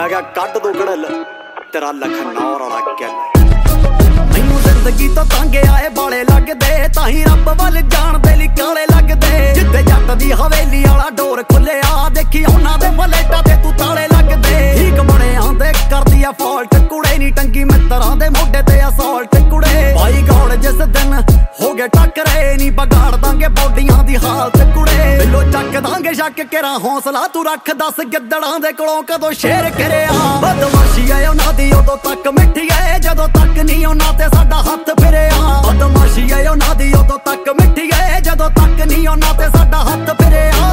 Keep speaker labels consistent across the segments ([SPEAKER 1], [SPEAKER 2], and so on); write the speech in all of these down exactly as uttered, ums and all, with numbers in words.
[SPEAKER 1] ਗਿਆ ਕੱਢ ਦੋ ਗੜਲ ਤੇਰਾ ਲਖਨੌਰ ਵਾਲਾ ਕਿੱਲ। ਮੈਨੂੰ ਜ਼ਿੰਦਗੀ ਤੋਂ ਤੰਗ ਆਏ ਬਾਲੇ ਲੱਗਦੇ, ਤਾਂ ਹੀ ਰੱਬ ਵੱਲ ਜਾਣ ਦੇ ਲਈ ਕਾਲੇ ਲੱਗਦੇ। ਜਿੱਥੇ ਜੱਟ ਦੀ ਹਵੇਲੀ ਵਾਲਾ ਡੋਰ ਖੁੱਲਿਆ, ਦੇਖੀ ਉਹਨਾਂ ਦੇ ਪਲੇਟਾਂ ਤੇ ਤੂੰ ਤਾਲੇ ਲੱਗਦੇ। ਠੀਕ ਬਣੇ ਆਂਦੇ ਕਰਦੀ ਆ ਫਾਲਟ ਕੁੜੇ ਨੀ ਟੰਗੀ ਮਿੱਤਰਾਂ ਦੇ ਮੋਢੇ ਤੇ ਅਸਾਲਟ ਕੁੜੇ। ਭਾਈ ਗੌੜ ਜਿਸ ਦਿਨ ਹੋ ਗਏ ਟੱਕਰੇ, ਨੀ ਬਗਾੜ ਦਾਂਗੇ ਬੋਡੀਆਂ ਦੀ ਹਾਲਤ ਕੁੜੇ। ਬਿੱਲੋ ਚੱਕ ਦਾਂਗੇ ਸ਼ੱਕ ਕੇਰਾ ਹੌਸਲਾ ਤੂੰ ਰੱਖ, ਦੱਸ ਗਿੱਦੜਾਂ ਦੇ ਕੋਲੋਂ ਕਦੋਂ ਸ਼ੇਰ ਕਰਿਆ। ਬਦਮਾਸ਼ੀ ਐ ਉਹਨਾਂ ਦੀ ਉਦੋਂ ਤੱਕ ਮਿੱਠੀ ਐ, ਜਦੋਂ ਤੱਕ ਨੀ ਉਹਨਾਂ ਤੇ ਸਾਡਾ ਹੱਥ ਫਿਰਿਆ। ਬਦਮਾਸ਼ੀ ਐ ਉਹਨਾਂ ਦੀ ਉਦੋਂ ਤੱਕ ਮਿੱਠੀ ਐ, ਜਦੋਂ ਤੱਕ ਨੀ ਉਹਨਾਂ ਤੇ ਸਾਡਾ ਹੱਥ ਫਿਰਿਆ।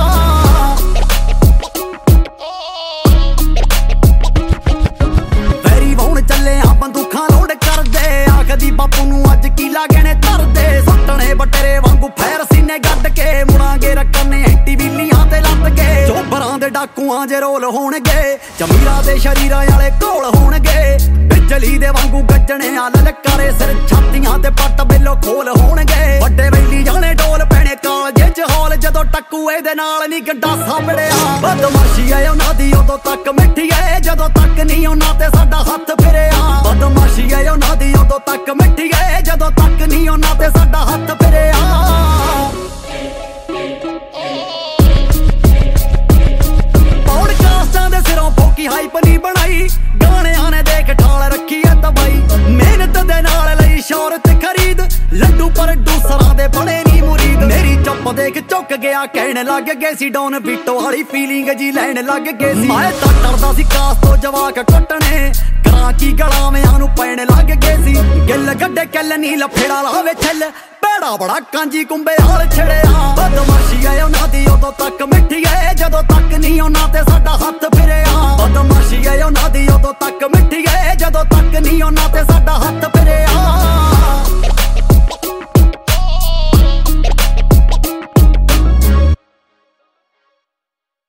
[SPEAKER 1] ਵੈਰੀ ਵਾਹੁਣ ਚੱਲੇ ਆ ਬੰਦੂਕਾਂ ਲੋਡ ਕਰਦੇ, ਆਖਦੀ ਬਾਪੂ ਨੂੰ ਅੱਜ ਕੀ ਲਾਗਣੇ ਧਰਦੇ। ਸੱਟਣੇ ਬਟੇਰੇ ਵਾਂਗੂ ਫੈਰ ਸੀਨੇ ਗੱਡ ਕੇ, ਮੁੜਾਂਗੇ ਰੱਖਣੇ ਐਂਟੀ ਵੀਲੀਆਂ ਤੇ ਲੱਤ ਕੇ। ਚੋਬਰਾਂ ਦੇ ਡਾਕੂਆਂ ਜੇ ਰੋਲ ਹੋਣਗੇ, ਜਮੀਰਾਂ ਦੇ ਸ਼ਰੀਰਾਂ ਵਾਲੇ ਘੋਲ ਹੋਣਗੇ। ਬਿਜਲੀ ਦੇ ਵਾਂਗੂ ਗੱਜਣੇ ਆ ਲਲਕਾਰੇ, ਸਿਰ ਛਾਤੀਆਂ ਤੇ ਪੱਟ ਬਿੱਲੋ ਖੋਲ ਹੋਣਗੇ। ਵੱਡੇ ਵੈਲੀ ਜਾਣੇ ਡੋਲ ਪੈਣੇ ਕਾਲਜੇ ਚ ਹੌਲ, ਜਦੋਂ ਟੱਕੂ ਇਹਦੇ ਨਾਲ ਨੀ ਗੰਡਾ ਸਾਂਭੜਿਆ। ਬਦਮਾਸ਼ੀ ਐ ਉਹਨਾਂ ਦੀ ਉਦੋਂ ਤੱਕ ਮਿੱਠੀ ਐ, ਜਦੋਂ ਤੱਕ ਨੀ ਉਹਨਾਂ ਤੇ ਸਾਡਾ ਹੱਥ ਫਿਰਿਆ। ਬਦਮਾਸ਼ੀ ਐ ਉਹਨਾਂ ਦੀ ਉਦੋਂ ਤੱਕ ਮਿੱਠੀ ਐ, ਜਦੋਂ ਤੱਕ ਨੀ ਉਹਨਾਂ ਤੇ ਸਾਡਾ ਹੱਥ ਫਿਰਿਆ। ਪੌਡਕਾਸਟਾਂ ਦੇ ਸਿਰੋਂ ਫੋਕੀ ਹਾਈਪ ਨੀ ਬਣਾਈ, ਗਾਣਿਆਂ ਨੇ ਦੇਖ ਠਾਲ ਰੱਖੀ ਐ ਤਬਾਈ। ਮਿਹਨਤ ਦੇ ਨਾਲ ਲਈ ਸ਼ੌਹਰਤ ਖਰੀਦ, ਲੱਡੂ ਪ੍ਰੋਡਿਊਸਰਾਂ ਦੇ ਬਣੇ ਨੀ ਮੁਰੀਦ। ਮੇਰੀ ਚੁੱਪ ਦੇਖ ਝੁੱਕ ਗਿਆ, ਕਹਿਣ ਲੱਗ ਗਏ ਸੀ ਡੌਨ ਬੀਟੋ ਵਾਲੀ ਫੀਲਿੰਗ ਜੀ ਲੈਣ ਲੱਗ ਗਏ ਸੀ। ਮੈਂ ਤਾਂ ਡਰਦਾ ਸੀ ਕਾਸ ਤੋਂ ਜਵਾਕ ਕੁੱਟਣੇ, ਕਰਾਂ ਕੀ ਗਲਾਵਿਆਂ ਨੂੰ ਪੈਣ ਲੱਗ ਗਏ ਸੀ। ਗਿੱਲ ਗੱਡੇ ਕੱਲ ਨੀ ਲਫੇੜਾ ਲਾਵੇ ਛੱਲ, ਭੈੜਾ ਬੜਾ ਕਾਂਜੀ ਕੁੰਬੇ ਹਾਲ ਛੜਿਆ। ਬਦਮਾਸ਼ੀ ਐ ਉਹਨਾਂ ਦੀ ਉਦੋਂ ਤੱਕ ਮਿੱਠੀ ਐ, ਜਦੋਂ ਤੱਕ ਨੀ ਉਹਨਾਂ ਤੇ ਸਾਡਾ ਹੱਥ ਫਿਰਿਆ। ਬਦਮਾਸ਼ੀ ਐ ਉਹਨਾਂ ਦੀ ਉਦੋਂ ਤੱਕ ਮਿੱਠੀ ਐ, ਜਦੋਂ ਤੱਕ ਨੀ ਉਹਨਾਂ ਤੇ ਸਾਡਾ ਹੱਥ ਫਿਰਿਆ।